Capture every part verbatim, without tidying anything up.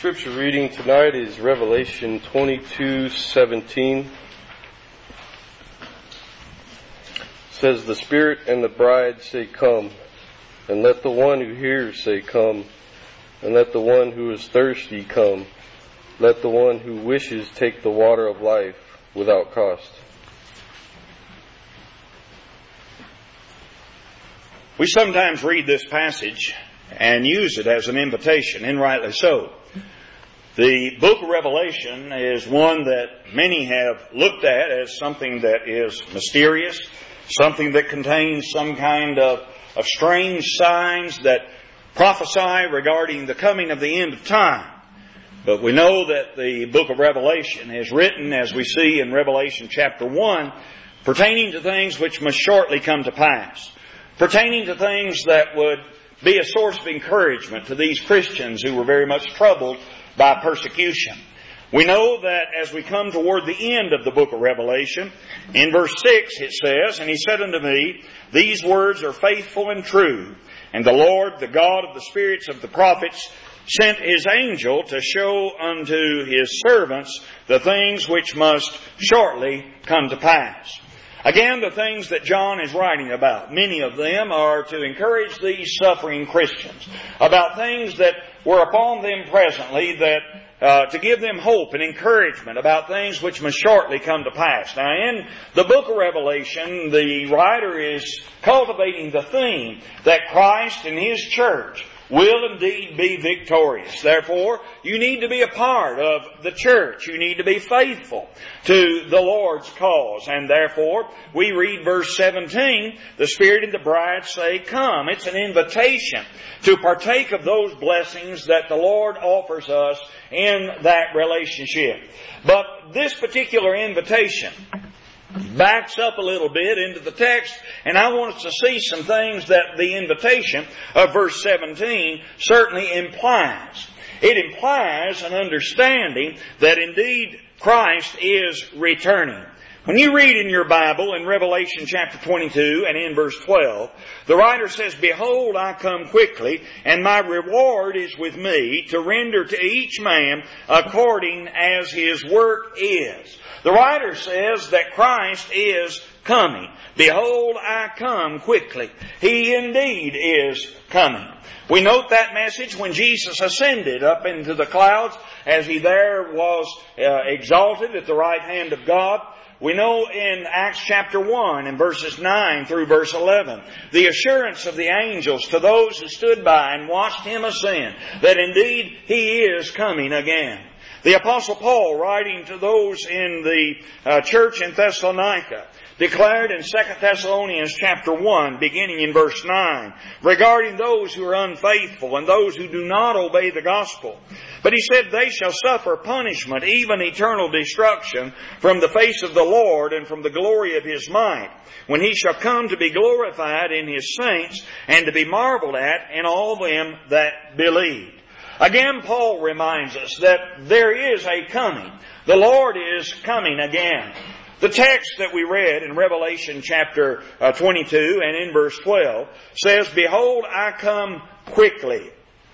scripture reading tonight is Revelation twenty-two seventeen. It says, "The Spirit and the bride say, 'Come,' and let the one who hears say, 'Come,' and let the one who is thirsty come. Let the one who wishes take the water of life without cost." We sometimes read this passage and use it as an invitation, and rightly so. The book of Revelation is one that many have looked at as something that is mysterious, something that contains some kind of, of strange signs that prophesy regarding the coming of the end of time. But we know that the book of Revelation is written, as we see in Revelation chapter one, pertaining to things which must shortly come to pass, pertaining to things that would be a source of encouragement to these Christians who were very much troubled by persecution. We know that as we come toward the end of the book of Revelation, in verse six it says, "And he said unto me, These words are faithful and true. And the Lord, the God of the spirits of the prophets, sent his angel to show unto his servants the things which must shortly come to pass." Again, the things that John is writing about, many of them are to encourage these suffering Christians, about things that were upon them presently, that uh, to give them hope and encouragement about things which must shortly come to pass. Now, in the book of Revelation, the writer is cultivating the theme that Christ and His church will indeed be victorious. Therefore, you need to be a part of the church. You need to be faithful to the Lord's cause. And therefore, we read verse seventeen, "The Spirit and the bride say, 'Come.'" It's an invitation to partake of those blessings that the Lord offers us in that relationship. But this particular invitation backs up a little bit into the text, and I want us to see some things that the invitation of verse seventeen certainly implies. It implies an understanding that indeed Christ is returning. When you read in your Bible in Revelation chapter twenty-two and in verse twelve, the writer says, "Behold, I come quickly, and my reward is with me, to render to each man according as his work is." The writer says that Christ is coming. Behold, I come quickly. He indeed is coming. We note that message when Jesus ascended up into the clouds, as He there was uh, exalted at the right hand of God. We know in Acts chapter one and verses nine through verse eleven, the assurance of the angels to those who stood by and watched Him ascend, that indeed He is coming again. The Apostle Paul, writing to those in the uh, church in Thessalonica, declared in Second Thessalonians chapter one, beginning in verse nine, regarding those who are unfaithful and those who do not obey the gospel. But he said, "They shall suffer punishment, even eternal destruction, from the face of the Lord and from the glory of His might, when He shall come to be glorified in His saints and to be marveled at in all them that believe." Again, Paul reminds us that there is a coming. The Lord is coming again. The text that we read in Revelation chapter twenty-two and in verse twelve says, "Behold, I come quickly."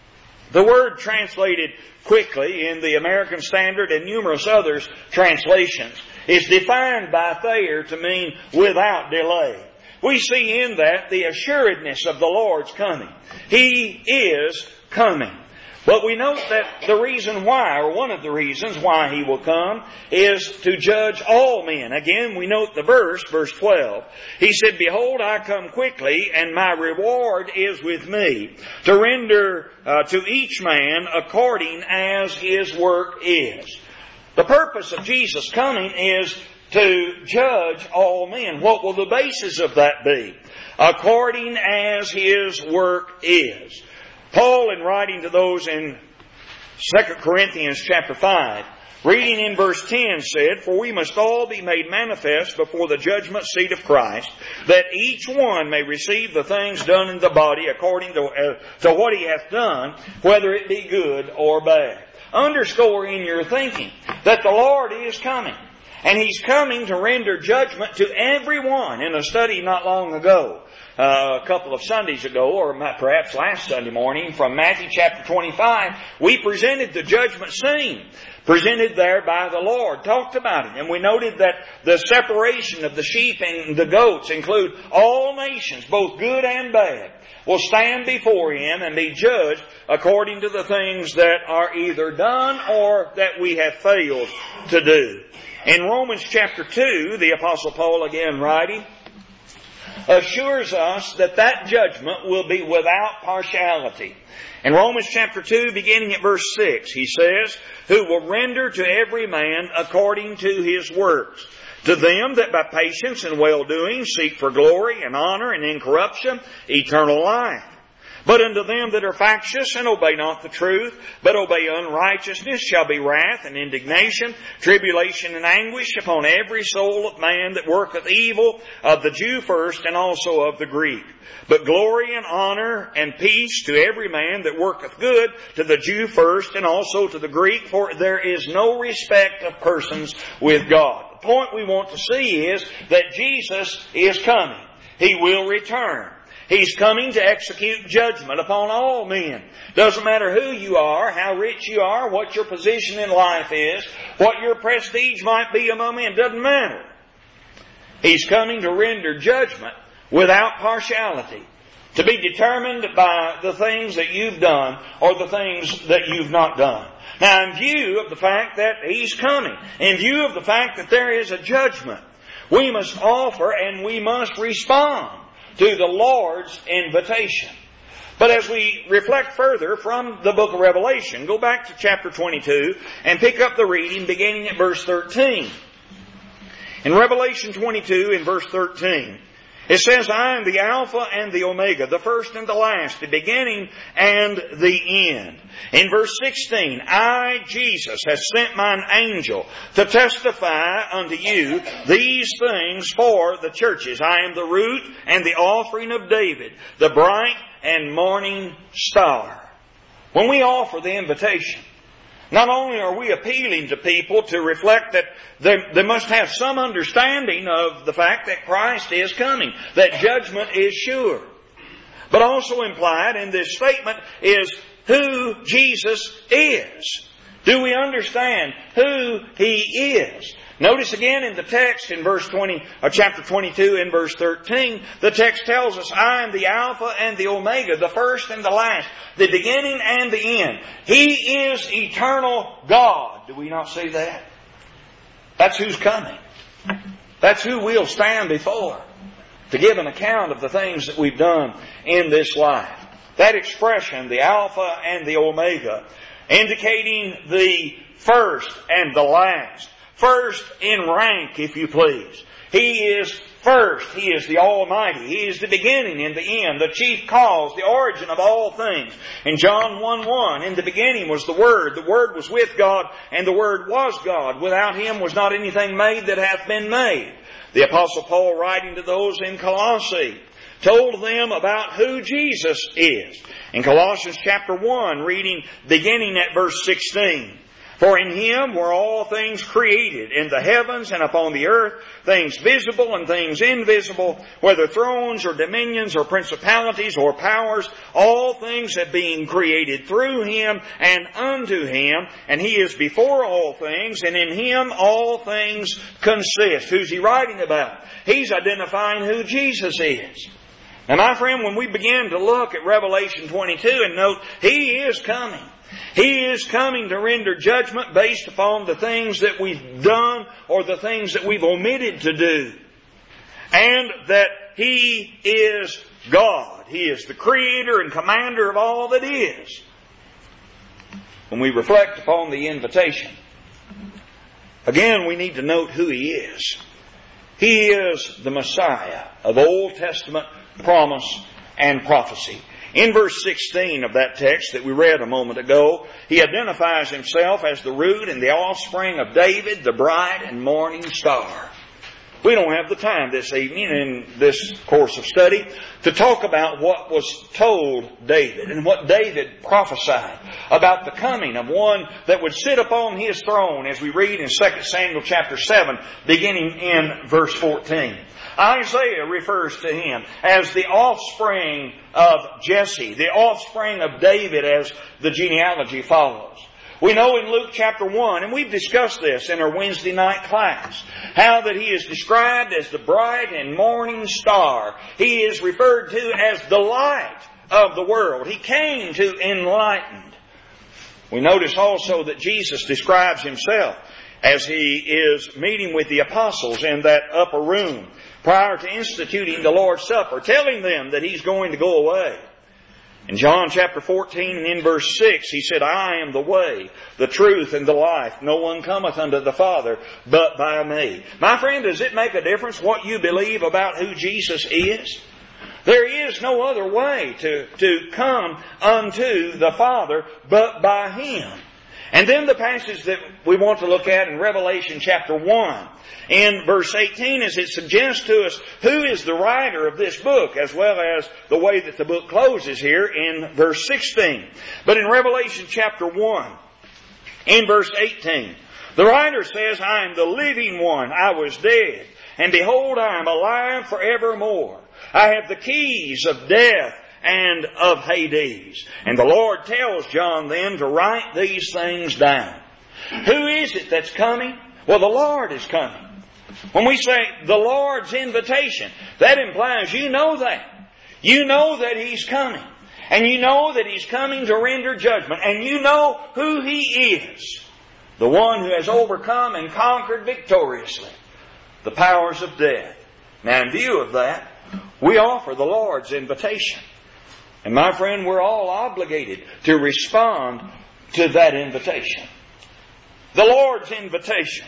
The word translated "quickly" in the American Standard and numerous others translations is defined by Thayer to mean without delay. We see in that the assuredness of the Lord's coming. He is coming. But we note that the reason why, or one of the reasons why He will come, is to judge all men. Again, we note the verse, verse twelve. He said, "Behold, I come quickly, and my reward is with me, to render uh, to each man according as his work is." The purpose of Jesus coming is to judge all men. What will the basis of that be? According as his work is. Paul, in writing to those in Second Corinthians chapter five, reading in verse ten, said, "For we must all be made manifest before the judgment seat of Christ, that each one may receive the things done in the body according to, uh, to what he hath done, whether it be good or bad." Underscore in your thinking that the Lord is coming. And He's coming to render judgment to everyone. In a study not long ago, uh, a couple of Sundays ago, or perhaps last Sunday morning, from Matthew chapter twenty-five, we presented the judgment scene, presented there by the Lord, talked about it. And we noted that the separation of the sheep and the goats include all nations, both good and bad, will stand before Him and be judged according to the things that are either done or that we have failed to do. In Romans chapter two, the Apostle Paul, again writing, assures us that that judgment will be without partiality. In Romans chapter two, beginning at verse six, he says, who will render to every man according to his works. To them that by patience and well-doing seek for glory and honor and incorruption, eternal life. But unto them that are factious and obey not the truth, but obey unrighteousness, shall be wrath and indignation, tribulation and anguish upon every soul of man that worketh evil, of the Jew first and also of the Greek. But glory and honor and peace to every man that worketh good, to the Jew first and also to the Greek, for there is no respect of persons with God. The point we want to see is that Jesus is coming. He will return. He's coming to execute judgment upon all men. Doesn't matter who you are, how rich you are, what your position in life is, what your prestige might be among men. Doesn't matter. He's coming to render judgment without partiality, to be determined by the things that you've done or the things that you've not done. Now, in view of the fact that He's coming, in view of the fact that there is a judgment, we must offer and we must respond to the Lord's invitation. But as we reflect further from the book of Revelation, go back to chapter twenty-two and pick up the reading beginning at verse thirteen. In Revelation twenty-two, in verse thirteen, it says, I am the Alpha and the Omega, the first and the last, the beginning and the end. In verse sixteen, I, Jesus, have sent mine angel to testify unto you these things for the churches. I am the root and the offering of David, the bright and morning star. When we offer the invitation, not only are we appealing to people to reflect that they, they must have some understanding of the fact that Christ is coming, that judgment is sure, but also implied in this statement is who Jesus is. Do we understand who He is? Notice again in the text in verse twenty, or chapter twenty-two, in verse thirteen, the text tells us, I am the Alpha and the Omega, the first and the last, the beginning and the end. He is eternal God. Do we not see that? That's who's coming. That's who we'll stand before to give an account of the things that we've done in this life. That expression, the Alpha and the Omega, indicating the first and the last. First in rank, if you please. He is first. He is the Almighty. He is the beginning and the end, the chief cause, the origin of all things. In John one one, in the beginning was the Word. The Word was with God, and the Word was God. Without Him was not anything made that hath been made. The Apostle Paul, writing to those in Colossae, told them about who Jesus is. In Colossians chapter one, reading beginning at verse sixteen. For in Him were all things created, in the heavens and upon the earth, things visible and things invisible, whether thrones or dominions or principalities or powers, all things have been created through Him and unto Him, and He is before all things, and in Him all things consist. Who's He writing about? He's identifying who Jesus is. Now, my friend, when we begin to look at Revelation twenty-two and note He is coming, He is coming to render judgment based upon the things that we've done or the things that we've omitted to do. And that He is God. He is the Creator and Commander of all that is. When we reflect upon the invitation, again we need to note who He is. He is the Messiah of Old Testament promise and prophecy. In verse sixteen of that text that we read a moment ago, He identifies Himself as the root and the offspring of David, the bright and morning star. We don't have the time this evening in this course of study to talk about what was told David and what David prophesied about the coming of one that would sit upon his throne, as we read in Second Samuel chapter seven, beginning in verse fourteen. Isaiah refers to him as the offspring of Jesse, the offspring of David, as the genealogy follows. We know in Luke chapter one, and we've discussed this in our Wednesday night class, how that he is described as the bright and morning star. He is referred to as the light of the world. He came to enlighten. We notice also that Jesus describes himself as he is meeting with the apostles in that upper room prior to instituting the Lord's Supper, telling them that he's going to go away. In John chapter fourteen and in verse six, he said, I am the way, the truth, and the life. No one cometh unto the Father but by me. My friend, does it make a difference what you believe about who Jesus is? There is no other way to, to come unto the Father but by Him. And then the passage that we want to look at in Revelation chapter one, in verse eighteen, as it suggests to us who is the writer of this book, as well as the way that the book closes here in verse sixteen. But in Revelation chapter one, in verse eighteen, the writer says, I am the living one. I was dead, and behold, I am alive forevermore. I have the keys of death and of Hades. And the Lord tells John then to write these things down. Who is it that's coming? Well, the Lord is coming. When we say the Lord's invitation, that implies you know that. You know that He's coming. And you know that He's coming to render judgment. And you know who He is. The one who has overcome and conquered victoriously the powers of death. Now, in view of that, we offer the Lord's invitation. And my friend, we're all obligated to respond to that invitation. The Lord's invitation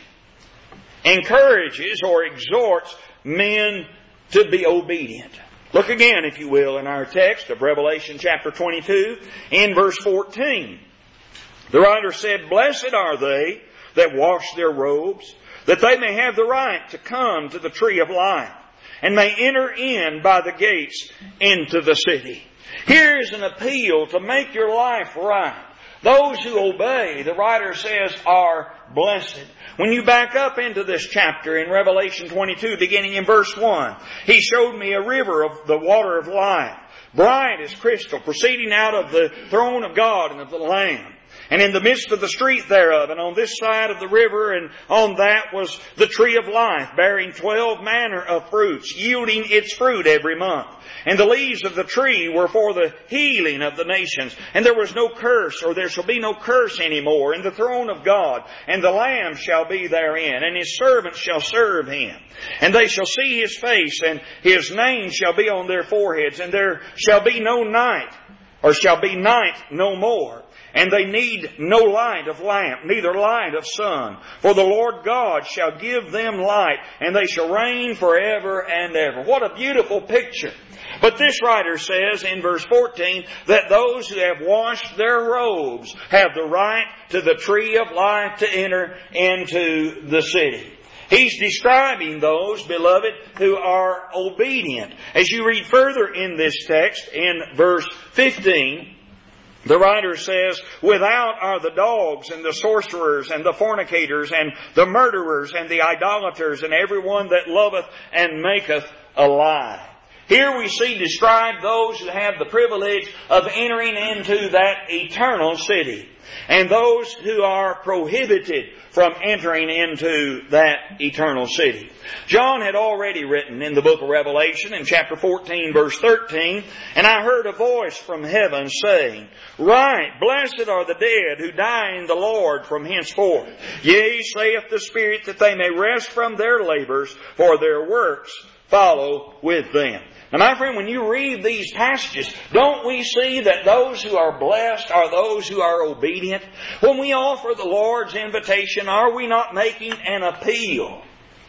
encourages or exhorts men to be obedient. Look again, if you will, in our text of Revelation chapter twenty-two, in verse fourteen. The writer said, Blessed are they that wash their robes, that they may have the right to come to the tree of life, and may enter in by the gates into the city. Here is an appeal to make your life right. Those who obey, the writer says, are blessed. When you back up into this chapter in Revelation twenty-two, beginning in verse one, He showed me a river of the water of life, bright as crystal, proceeding out of the throne of God and of the Lamb. And in the midst of the street thereof, and on this side of the river, and on that was the tree of life, bearing twelve manner of fruits, yielding its fruit every month. And the leaves of the tree were for the healing of the nations. And there was no curse, or there shall be no curse any more, in the throne of God. And the Lamb shall be therein, and His servants shall serve Him. And they shall see His face, and His name shall be on their foreheads. And there shall be no night, or shall be night no more. And they need no light of lamp, neither light of sun. For the Lord God shall give them light, and they shall reign forever and ever. What a beautiful picture. But this writer says in verse fourteen that those who have washed their robes have the right to the tree of life to enter into the city. He's describing those, beloved, who are obedient. As you read further in this text, in verse fifteen, the writer says, Without are the dogs and the sorcerers and the fornicators and the murderers and the idolaters and everyone that loveth and maketh a lie. Here we see described those who have the privilege of entering into that eternal city, and those who are prohibited from entering into that eternal city. John had already written in the book of Revelation in chapter fourteen verse thirteen, And I heard a voice from heaven saying, Write, blessed are the dead who die in the Lord from henceforth. Yea, saith the Spirit, that they may rest from their labors, for their works follow with them. Now, my friend, when you read these passages, don't we see that those who are blessed are those who are obedient? When we offer the Lord's invitation, are we not making an appeal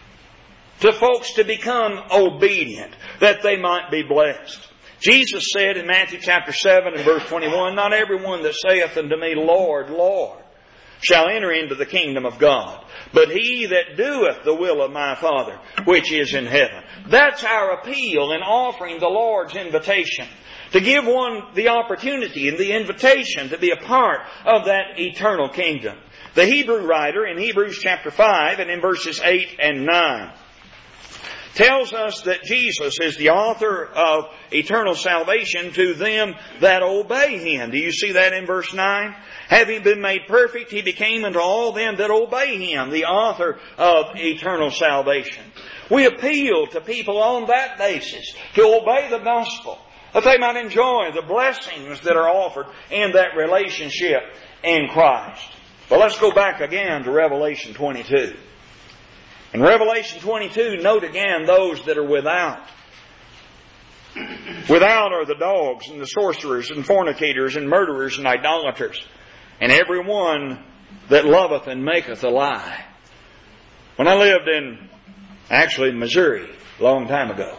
to folks to become obedient, that they might be blessed? Jesus said in Matthew chapter seven and verse twenty-one, Not everyone that saith unto me, Lord, Lord, shall enter into the kingdom of God, but he that doeth the will of my Father which is in heaven. That's our appeal in offering the Lord's invitation. To give one the opportunity and the invitation to be a part of that eternal kingdom. The Hebrew writer in Hebrews chapter five and in verses eight and nine tells us that Jesus is the author of eternal salvation to them that obey Him. Do you see that in verse nine? Having been made perfect, He became unto all them that obey Him, the author of eternal salvation. We appeal to people on that basis to obey the gospel, that they might enjoy the blessings that are offered in that relationship in Christ. Well, let's go back again to Revelation twenty-two. In Revelation twenty-two, note again those that are without. Without are the dogs and the sorcerers and fornicators and murderers and idolaters, and every one that loveth and maketh a lie. When I lived in, actually in Missouri, a long time ago,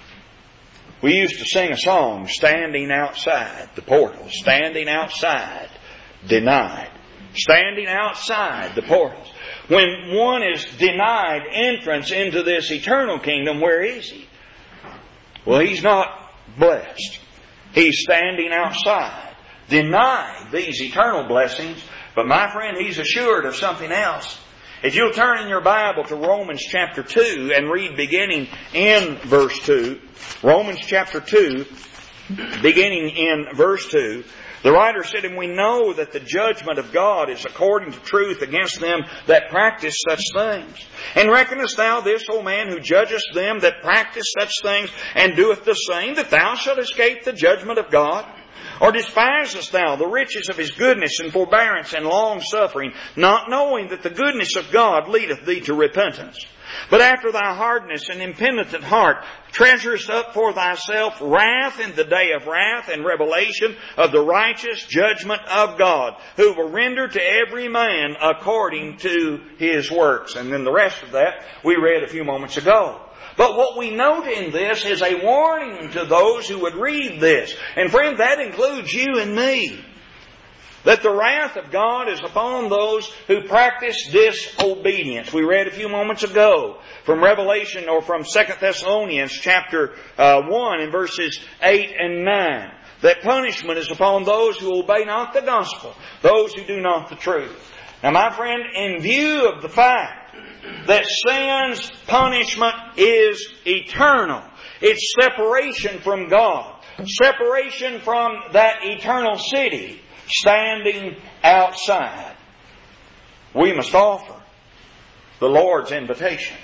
we used to sing a song, standing outside the portals, standing outside, denied. Standing outside the portals. When one is denied entrance into this eternal kingdom, where is he? Well, he's not blessed. He's standing outside, denied these eternal blessings. But my friend, he's assured of something else. If you'll turn in your Bible to Romans chapter two and read beginning in verse two, Romans chapter two, beginning in verse two, the writer said, and we know that the judgment of God is according to truth against them that practice such things. And reckonest thou this, O man, who judgest them that practice such things, and doeth the same, that thou shalt escape the judgment of God? Or despisest thou the riches of His goodness and forbearance and long-suffering, not knowing that the goodness of God leadeth thee to repentance? But after thy hardness and impenitent heart treasurest up for thyself wrath in the day of wrath and revelation of the righteous judgment of God, who will render to every man according to his works. And then the rest of that we read a few moments ago. But what we note in this is a warning to those who would read this. And friend, that includes you and me. That the wrath of God is upon those who practice disobedience. We read a few moments ago from Revelation or from Second Thessalonians chapter uh, one in verses eight and nine. That punishment is upon those who obey not the gospel, those who do not the truth. Now my friend, in view of the fact that sin's punishment is eternal, it's separation from God, separation from that eternal city, standing outside, we must offer the Lord's invitation.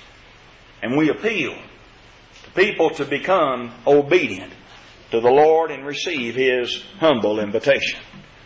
And we appeal to people to become obedient to the Lord and receive His humble invitation.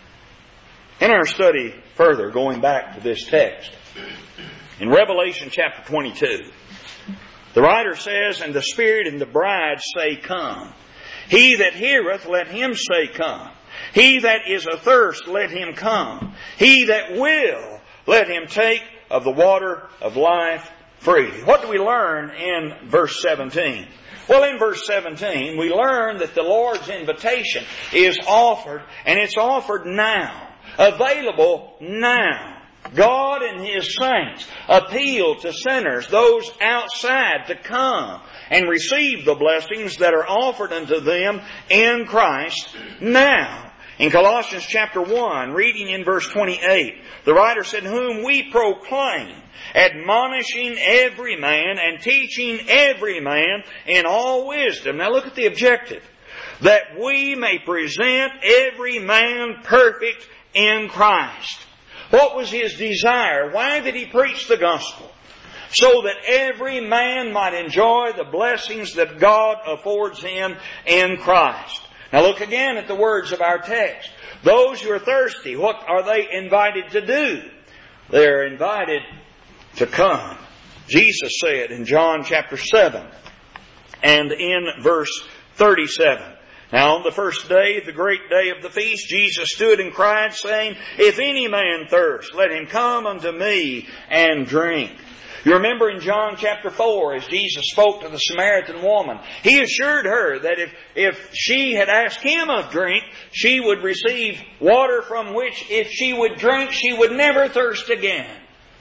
In our study further, going back to this text, in Revelation chapter twenty-two, the writer says, and the Spirit and the bride say, come. He that heareth, let him say, come. He that is athirst, let him come. He that will, let him take of the water of life freely. What do we learn in verse seventeen? Well, in verse seventeen, we learn that the Lord's invitation is offered, and it's offered now. Available now. God and His saints appeal to sinners, those outside, to come and receive the blessings that are offered unto them in Christ now. In Colossians chapter one, reading in verse twenty-eight, the writer said, whom we proclaim, admonishing every man and teaching every man in all wisdom. Now look at the objective. That we may present every man perfect in Christ. What was His desire? Why did He preach the gospel? So that every man might enjoy the blessings that God affords him in Christ. Now look again at the words of our text. Those who are thirsty, what are they invited to do? They're invited to come. Jesus said in John chapter seven and in verse thirty-seven, now on the first day, the great day of the feast, Jesus stood and cried, saying, if any man thirst, let him come unto me and drink. You remember in John chapter four, as Jesus spoke to the Samaritan woman, He assured her that if, if she had asked Him of drink, she would receive water from which if she would drink, she would never thirst again.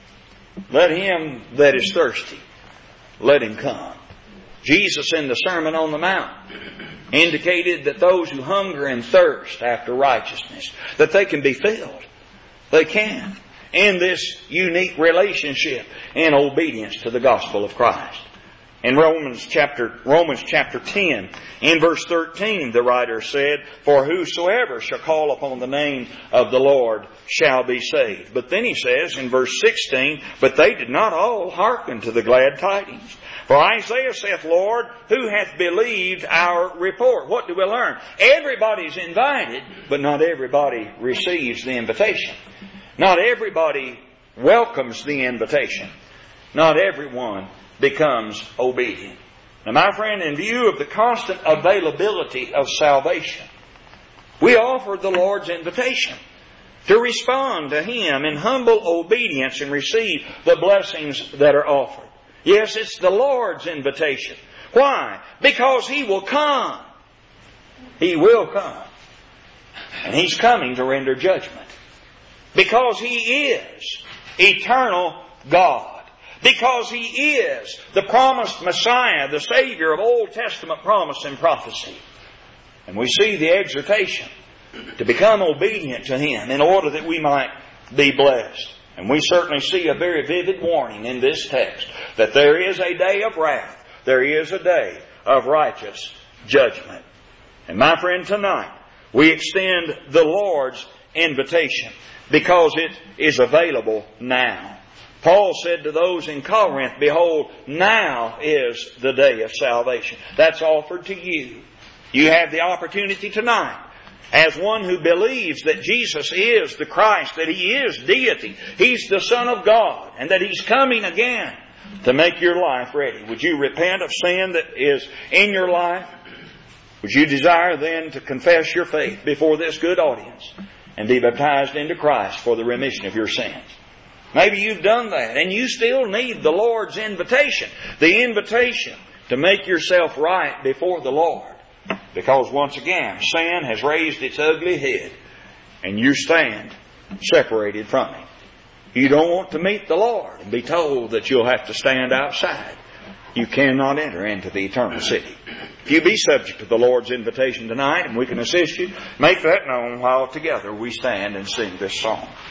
Let him that is thirsty, let him come. Jesus in the Sermon on the Mount indicated that those who hunger and thirst after righteousness, that they can be filled. They can. In this unique relationship in obedience to the gospel of Christ. In Romans chapter, Romans chapter ten, in verse thirteen, the writer said, "For whosoever shall call upon the name of the Lord shall be saved." But then he says in verse sixteen, "But they did not all hearken to the glad tidings. For Isaiah saith, Lord, who hath believed our report?" What do we learn? Everybody's invited, but not everybody receives the invitation. Not everybody welcomes the invitation. Not everyone becomes obedient. Now, my friend, in view of the constant availability of salvation, we offer the Lord's invitation to respond to Him in humble obedience and receive the blessings that are offered. Yes, it's the Lord's invitation. Why? Because He will come. He will come. And He's coming to render judgment. Because He is eternal God. Because He is the promised Messiah, the Savior of Old Testament promise and prophecy. And we see the exhortation to become obedient to Him in order that we might be blessed. And we certainly see a very vivid warning in this text that there is a day of wrath. There is a day of righteous judgment. And my friend, tonight we extend the Lord's invitation because it is available now. Paul said to those in Corinth, "Behold, now is the day of salvation." That's offered to you. You have the opportunity tonight, as one who believes that Jesus is the Christ, that He is deity, He's the Son of God, and that He's coming again to make your life ready. Would you repent of sin that is in your life? Would you desire then to confess your faith before this good audience and be baptized into Christ for the remission of your sins? Maybe you've done that and you still need the Lord's invitation. The invitation to make yourself right before the Lord. Because once again, sin has raised its ugly head and you stand separated from Him. You don't want to meet the Lord and be told that you'll have to stand outside. You cannot enter into the eternal city. If you be subject to the Lord's invitation tonight and we can assist you, make that known while together we stand and sing this song.